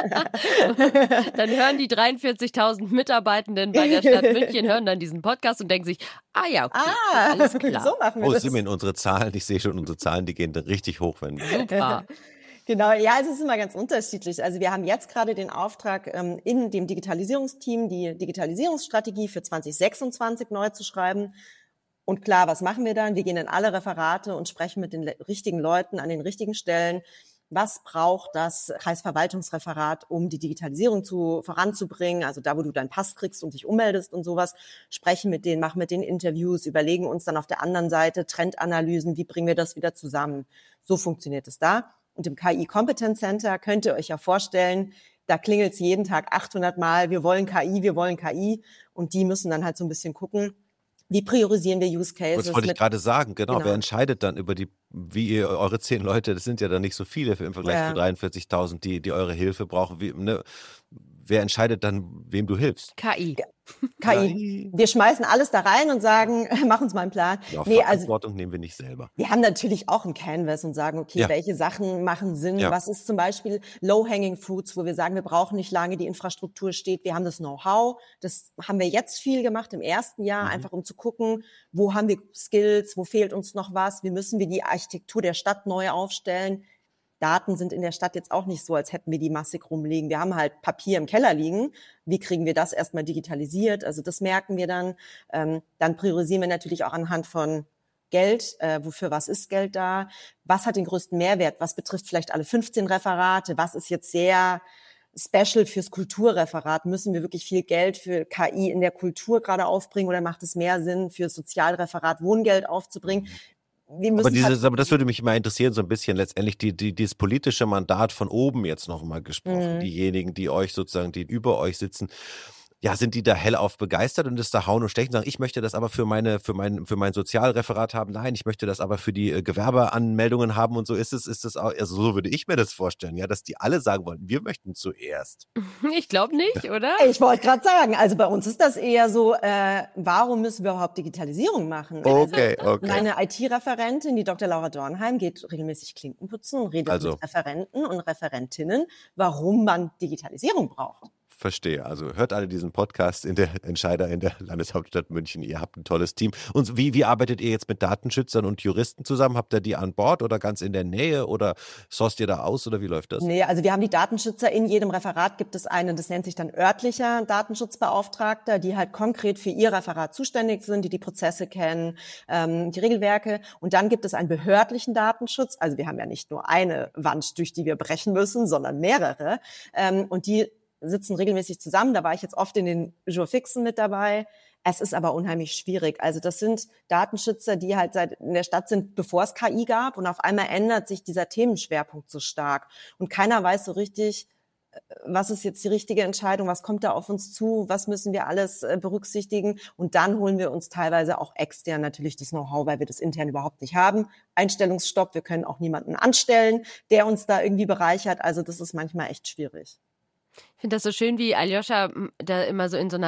hören die dreiundvierzigtausend Mitarbeitenden bei der Stadt München, hören dann diesen Podcast und denken sich, ah ja, okay, ah, alles klar. So machen wir oh, das. Simeon, unsere Zahlen, ich sehe schon, unsere Zahlen, die gehen richtig hoch. Wenn Super. Genau, ja, es ist immer ganz unterschiedlich. Also wir haben jetzt gerade den Auftrag, ähm, in dem Digitalisierungsteam die Digitalisierungsstrategie für zwanzig sechsundzwanzig neu zu schreiben. Und klar, was machen wir dann? Wir gehen in alle Referate und sprechen mit den le- richtigen Leuten an den richtigen Stellen. Was braucht das Kreisverwaltungsreferat, um die Digitalisierung zu, voranzubringen? Also da, wo du deinen Pass kriegst und dich ummeldest und sowas, sprechen mit denen, machen mit denen Interviews, überlegen uns dann auf der anderen Seite Trendanalysen, wie bringen wir das wieder zusammen? So funktioniert es da. Und im K I Competence Center könnt ihr euch ja vorstellen, da klingelt es jeden Tag achthundert Mal, wir wollen K I, wir wollen K I. Und die müssen dann halt so ein bisschen gucken, wie priorisieren wir Use Cases? Das wollte ich mit, gerade sagen, genau. genau. Wer entscheidet dann über die, wie ihr eure zehn Leute, das sind ja dann nicht so viele im Vergleich Ja. zu dreiundvierzigtausend, die, die eure Hilfe brauchen. Wie, ne? Wer entscheidet dann, wem du hilfst? K I. K I. Wir schmeißen alles da rein und sagen, mach uns mal einen Plan. Ja, nee, also Verantwortung nehmen wir nicht selber. wir haben natürlich auch ein Canvas und sagen, okay, Ja. welche Sachen machen Sinn? Ja. Was ist zum Beispiel Low-Hanging Fruits, wo wir sagen, wir brauchen nicht lange, die Infrastruktur steht. Wir haben das Know-how. Das haben wir jetzt viel gemacht im ersten Jahr, Mhm. einfach um zu gucken, wo haben wir Skills, wo fehlt uns noch was, wie müssen wir die Architektur der Stadt neu aufstellen. Daten sind in der Stadt jetzt auch nicht so, als hätten wir die massig rumliegen. Wir haben halt Papier im Keller liegen. Wie kriegen wir das erstmal digitalisiert? Also das merken wir dann. Ähm, dann priorisieren wir natürlich auch anhand von Geld. Äh, wofür was ist Geld da? Was hat den größten Mehrwert? Was betrifft vielleicht alle fünfzehn Referate? Was ist jetzt sehr special fürs Kulturreferat? Müssen wir wirklich viel Geld für K I in der Kultur gerade aufbringen oder macht es mehr Sinn, für das Sozialreferat Wohngeld aufzubringen? Wir müssen Aber, dieses, halt aber das würde mich mal interessieren, so ein bisschen letztendlich die, die, dieses politische Mandat von oben jetzt nochmal gesprochen. Mhm. Diejenigen, die euch sozusagen, die über euch sitzen, ja, sind die da hellauf begeistert und ist da hauen und stechen, sagen, ich möchte das aber für meine, für mein, für mein Sozialreferat haben. Nein, ich möchte das aber für die äh, Gewerbeanmeldungen haben und so ist es, ist es auch, also so würde ich mir das vorstellen, ja, dass die alle sagen wollen, wir möchten zuerst. Ich glaube nicht, oder? Ich wollte gerade sagen, also bei uns ist das eher so, äh, warum müssen wir überhaupt Digitalisierung machen? Okay, also okay. Meine I T-Referentin, die Doktor Laura Dornheim, geht regelmäßig Klinken putzen und redet Also. mit Referenten und Referentinnen, warum man Digitalisierung braucht. Verstehe. Also hört alle diesen Podcast in der Entscheider in der Landeshauptstadt München. Ihr habt ein tolles Team. Und wie, wie arbeitet ihr jetzt mit Datenschützern und Juristen zusammen? Habt ihr die an Bord oder ganz in der Nähe oder sourced ihr da aus oder wie läuft das? Nee, also wir haben die Datenschützer. In jedem Referat gibt es einen, das nennt sich dann örtlicher Datenschutzbeauftragter, die halt konkret für ihr Referat zuständig sind, die die Prozesse kennen, ähm, die Regelwerke. Und dann gibt es einen behördlichen Datenschutz. Also wir haben ja nicht nur eine Wand, durch die wir brechen müssen, sondern mehrere. Ähm, und die sitzen regelmäßig zusammen. Da war ich jetzt oft in den Jurfixen mit dabei. Es ist aber unheimlich schwierig. Also das sind Datenschützer, die halt seit in der Stadt sind, bevor es K I gab. Und auf einmal ändert sich dieser Themenschwerpunkt so stark. Und keiner weiß so richtig, was ist jetzt die richtige Entscheidung, was kommt da auf uns zu, was müssen wir alles berücksichtigen. Und dann holen wir uns teilweise auch extern natürlich das Know-how, weil wir das intern überhaupt nicht haben. Einstellungsstopp, wir können auch niemanden anstellen, der uns da irgendwie bereichert. Also das ist manchmal echt schwierig. Ich finde das so schön, wie Aljoscha da immer so in so einer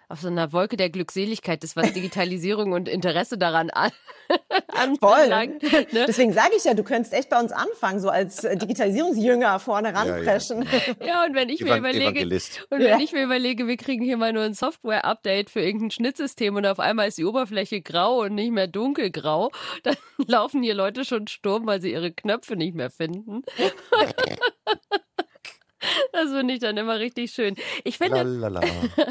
auf so einer Wolke der Glückseligkeit ist, was Digitalisierung und Interesse daran an, anbelangt. Ne? Deswegen sage ich ja, du könntest echt bei uns anfangen, so als Digitalisierungsjünger vorne ranpreschen. Ja, ja. ja, und wenn ich Evan- mir überlege, Evangelist. und wenn ja. ich mir überlege, wir kriegen hier mal nur ein Software-Update für irgendein Schnittsystem und auf einmal ist die Oberfläche grau und nicht mehr dunkelgrau, dann laufen hier Leute schon Sturm, weil sie ihre Knöpfe nicht mehr finden. Das finde ich dann immer richtig schön. Ich finde, Lalala.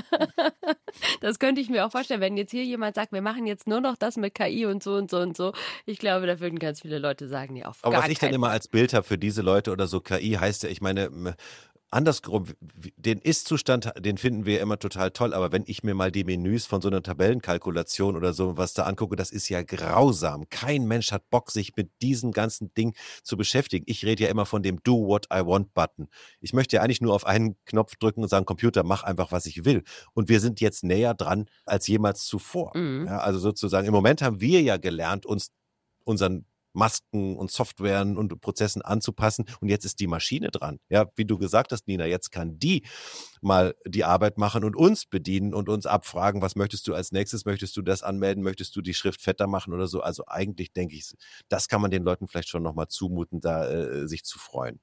Das könnte ich mir auch vorstellen, wenn jetzt hier jemand sagt, wir machen jetzt nur noch das mit K I und so und so und so. Ich glaube, da würden ganz viele Leute sagen, nee, auf Aber gar was ich dann keinen immer Fall. als Bild habe für diese Leute oder so, K I heißt ja, ich meine, andersrum, den Ist-Zustand, den finden wir immer total toll, aber wenn ich mir mal die Menüs von so einer Tabellenkalkulation oder so was da angucke, das ist ja grausam. Kein Mensch hat Bock, sich mit diesem ganzen Ding zu beschäftigen. Ich rede ja immer von dem Do What I Want Button. Ich möchte ja eigentlich nur auf einen Knopf drücken und sagen, Computer, mach einfach, was ich will. Und wir sind jetzt näher dran als jemals zuvor. Mhm. Ja, also sozusagen, im Moment haben wir ja gelernt, uns unseren Masken und Softwaren und Prozessen anzupassen. Und jetzt ist die Maschine dran. Ja, wie du gesagt hast, Nina, jetzt kann die mal die Arbeit machen und uns bedienen und uns abfragen, was möchtest du als nächstes? Möchtest du das anmelden? Möchtest du die Schrift fetter machen oder so? Also eigentlich denke ich, das kann man den Leuten vielleicht schon nochmal zumuten, da äh, sich zu freuen.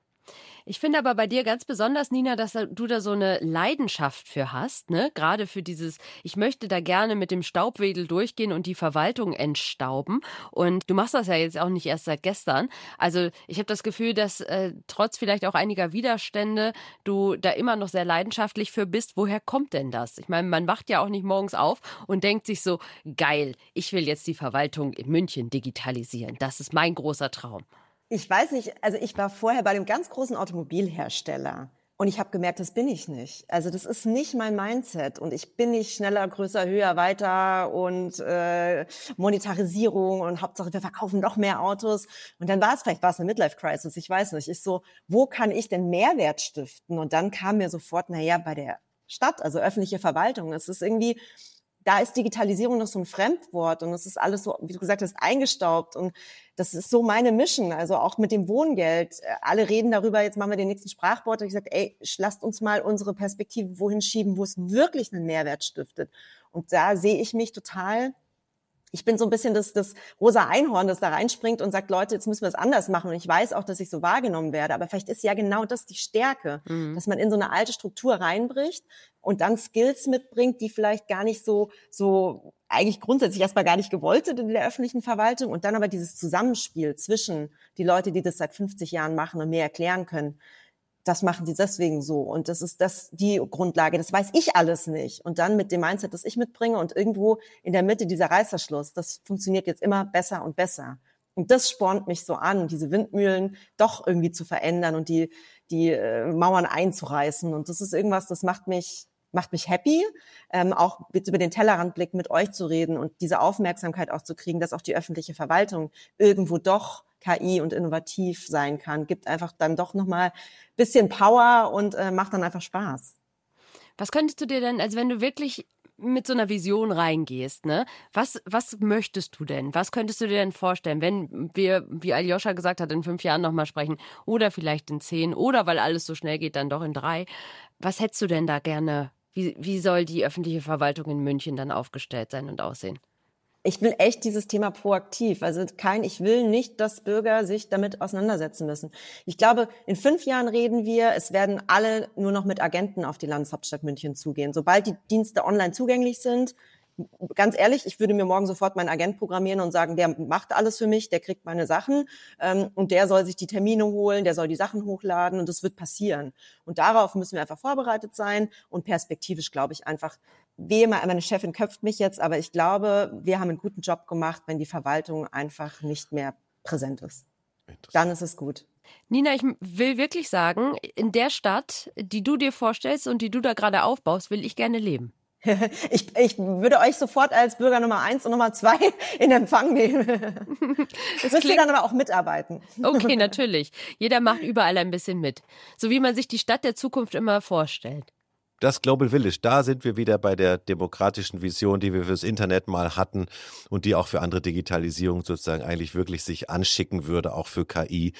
Ich finde aber bei dir ganz besonders, Nina, dass du da so eine Leidenschaft für hast, ne? Gerade für dieses, ich möchte da gerne mit dem Staubwedel durchgehen und die Verwaltung entstauben. Und du machst das ja jetzt auch nicht erst seit gestern. Also ich habe das Gefühl, dass äh, trotz vielleicht auch einiger Widerstände du da immer noch sehr leidenschaftlich für bist. Woher kommt denn das? Ich meine, man wacht ja auch nicht morgens auf und denkt sich so, geil, ich will jetzt die Verwaltung in München digitalisieren. Das ist mein großer Traum. Ich weiß nicht, also ich war vorher bei einem ganz großen Automobilhersteller und ich habe gemerkt, das bin ich nicht. Also das ist nicht mein Mindset und ich bin nicht schneller, größer, höher, weiter und äh, Monetarisierung und Hauptsache wir verkaufen noch mehr Autos. Und dann war es, vielleicht war es eine Midlife-Crisis, ich weiß nicht. Ich so, wo kann ich denn Mehrwert stiften? Und dann kam mir sofort, naja, bei der Stadt, also öffentliche Verwaltung, es ist irgendwie... Da ist Digitalisierung noch so ein Fremdwort und es ist alles so, wie du gesagt hast, eingestaubt und das ist so meine Mission, also auch mit dem Wohngeld. Alle reden darüber, jetzt machen wir den nächsten Sprachbot. Ich gesagt, ey, lasst uns mal unsere Perspektive wohin schieben, wo es wirklich einen Mehrwert stiftet. Und da sehe ich mich total... Ich bin so ein bisschen das, das rosa Einhorn, das da reinspringt und sagt, Leute, jetzt müssen wir es anders machen. Und ich weiß auch, dass ich so wahrgenommen werde. Aber vielleicht ist ja genau das die Stärke, mhm. dass man in so eine alte Struktur reinbricht und dann Skills mitbringt, die vielleicht gar nicht so, so eigentlich grundsätzlich erstmal gar nicht gewollt sind in der öffentlichen Verwaltung. Und dann aber dieses Zusammenspiel zwischen die Leute, die das seit fünfzig Jahren machen und mir erklären können, das machen die deswegen so. Und das ist das die Grundlage. Das weiß ich alles nicht. Und dann mit dem Mindset, das ich mitbringe und irgendwo in der Mitte dieser Reißverschluss, das funktioniert jetzt immer besser und besser. Und das spornt mich so an, diese Windmühlen doch irgendwie zu verändern und die, die äh, Mauern einzureißen. Und das ist irgendwas, das macht mich, macht mich happy, ähm, auch jetzt über den Tellerrandblick mit euch zu reden und diese Aufmerksamkeit auch zu kriegen, dass auch die öffentliche Verwaltung irgendwo doch K I und innovativ sein kann, gibt einfach dann doch nochmal ein bisschen Power und äh, macht dann einfach Spaß. Was könntest du dir denn, also wenn du wirklich mit so einer Vision reingehst, ne? Was, was möchtest du denn? Was könntest du dir denn vorstellen, wenn wir, wie Aljoscha gesagt hat, in fünf Jahren nochmal sprechen oder vielleicht in zehn oder weil alles so schnell geht, dann doch in drei. Was hättest du denn da gerne? Wie, wie soll die öffentliche Verwaltung in München dann aufgestellt sein und aussehen? Ich will echt dieses Thema proaktiv. Also kein, ich will nicht, dass Bürger sich damit auseinandersetzen müssen. Ich glaube, in fünf Jahren reden wir, es werden alle nur noch mit Agenten auf die Landeshauptstadt München zugehen. Sobald die Dienste online zugänglich sind, ganz ehrlich, ich würde mir morgen sofort meinen Agent programmieren und sagen, der macht alles für mich, der kriegt meine Sachen ähm, und der soll sich die Termine holen, der soll die Sachen hochladen und das wird passieren. Und darauf müssen wir einfach vorbereitet sein und perspektivisch glaube ich einfach, wie immer, meine Chefin köpft mich jetzt, aber ich glaube, wir haben einen guten Job gemacht, wenn die Verwaltung einfach nicht mehr präsent ist. Dann ist es gut. Nina, ich will wirklich sagen, in der Stadt, die du dir vorstellst und die du da gerade aufbaust, will ich gerne leben. Ich, ich würde euch sofort als Bürger Nummer eins und Nummer zwei in Empfang nehmen. Das müsst ihr dann aber auch mitarbeiten. Okay, natürlich. Jeder macht überall ein bisschen mit. So wie man sich die Stadt der Zukunft immer vorstellt. Das Global Village, da sind wir wieder bei der demokratischen Vision, die wir fürs Internet mal hatten und die auch für andere Digitalisierung sozusagen eigentlich wirklich sich anschicken würde, auch für K I.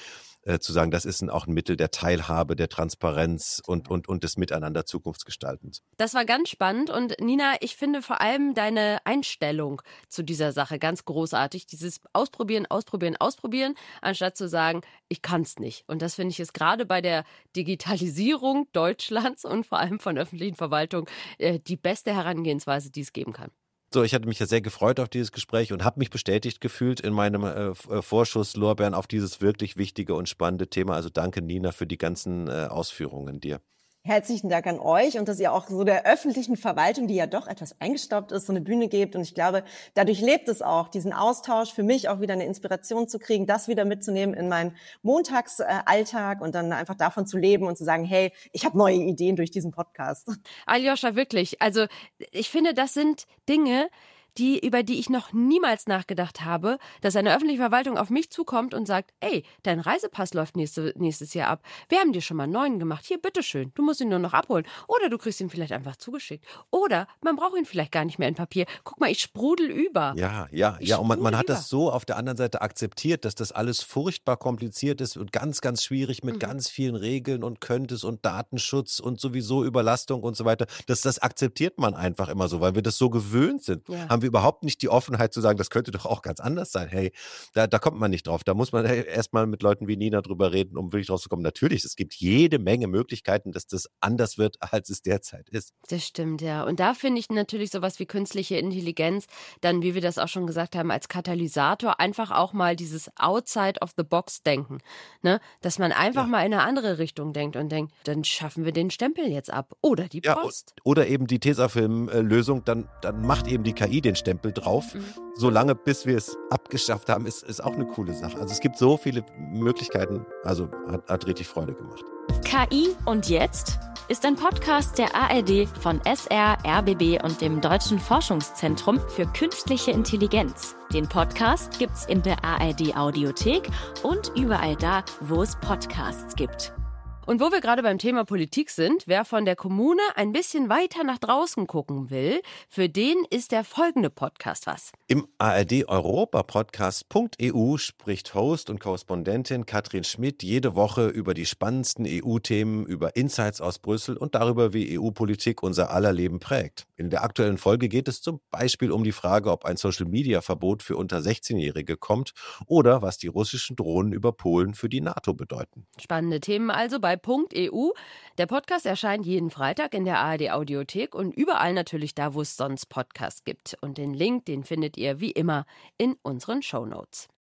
äh, zu sagen, das ist ein, auch ein Mittel der Teilhabe, der Transparenz und, und, und des Miteinander Zukunftsgestaltens. Das war ganz spannend und Nina, ich finde vor allem deine Einstellung zu dieser Sache ganz großartig. Dieses Ausprobieren, Ausprobieren, Ausprobieren, anstatt zu sagen, ich kann es nicht. Und das finde ich ist gerade bei der Digitalisierung Deutschlands und vor allem von öffentlichen Verwaltung äh, die beste Herangehensweise, die es geben kann. So, ich hatte mich ja sehr gefreut auf dieses Gespräch und habe mich bestätigt gefühlt in meinem äh, Vorschusslorbeeren auf dieses wirklich wichtige und spannende Thema. Also danke, Nina, für die ganzen äh, Ausführungen dir. Herzlichen Dank an euch und dass ihr auch so der öffentlichen Verwaltung, die ja doch etwas eingestaubt ist, so eine Bühne gebt. Und ich glaube, dadurch lebt es auch, diesen Austausch, für mich auch wieder eine Inspiration zu kriegen, das wieder mitzunehmen in meinen Montagsalltag und dann einfach davon zu leben und zu sagen, hey, ich habe neue Ideen durch diesen Podcast. Aljoscha, wirklich. Also ich finde, das sind Dinge, die, über die ich noch niemals nachgedacht habe, dass eine öffentliche Verwaltung auf mich zukommt und sagt, ey, dein Reisepass läuft nächste, nächstes Jahr ab. Wir haben dir schon mal einen neuen gemacht. Hier, bitteschön. Du musst ihn nur noch abholen. Oder du kriegst ihn vielleicht einfach zugeschickt. Oder man braucht ihn vielleicht gar nicht mehr in Papier. Guck mal, ich sprudel über. Ja, ja, Ich ja. Und man, man hat sprudel das so auf der anderen Seite akzeptiert, dass das alles furchtbar kompliziert ist und ganz, ganz schwierig mit Mhm. ganz vielen Regeln und Könntest und Datenschutz und sowieso Überlastung und so weiter. Das, das akzeptiert man einfach immer so, weil wir das so gewöhnt sind. Ja. Haben wir überhaupt nicht die Offenheit zu sagen, das könnte doch auch ganz anders sein. Hey, da, da kommt man nicht drauf. Da muss man erstmal mit Leuten wie Nina drüber reden, um wirklich drauf zu kommen. Natürlich, es gibt jede Menge Möglichkeiten, dass das anders wird, als es derzeit ist. Das stimmt, ja. Und da finde ich natürlich sowas wie künstliche Intelligenz, dann, wie wir das auch schon gesagt haben, als Katalysator einfach auch mal dieses Outside-of-the-Box-Denken. Ne? Dass man einfach Ja. mal in eine andere Richtung denkt und denkt, dann schaffen wir den Stempel jetzt ab. Oder die Ja, Post. oder eben die Tesafilm-Lösung, dann, dann macht eben die K I den Stempel drauf. Mhm. Solange bis wir es abgeschafft haben, ist, ist auch eine coole Sache. Also es gibt so viele Möglichkeiten. Also hat, hat richtig Freude gemacht. K I und jetzt ist ein Podcast der A R D von S R, R B B und dem Deutschen Forschungszentrum für künstliche Intelligenz. Den Podcast gibt's in der A R D Audiothek und überall da, wo es Podcasts gibt. Und wo wir gerade beim Thema Politik sind, wer von der Kommune ein bisschen weiter nach draußen gucken will, für den ist der folgende Podcast was. Im A R D Europa Podcast Punkt E U spricht Host und Korrespondentin Katrin Schmidt jede Woche über die spannendsten E U-Themen, über Insights aus Brüssel und darüber, wie E U-Politik unser aller Leben prägt. In der aktuellen Folge geht es zum Beispiel um die Frage, ob ein Social-Media-Verbot für unter sechzehnjährige kommt oder was die russischen Drohnen über Polen für die NATO bedeuten. Spannende Themen also bei Punkt E U. Der Podcast erscheint jeden Freitag in der A R D Audiothek und überall natürlich da, wo es sonst Podcasts gibt. Und den Link, den findet ihr wie immer in unseren Shownotes.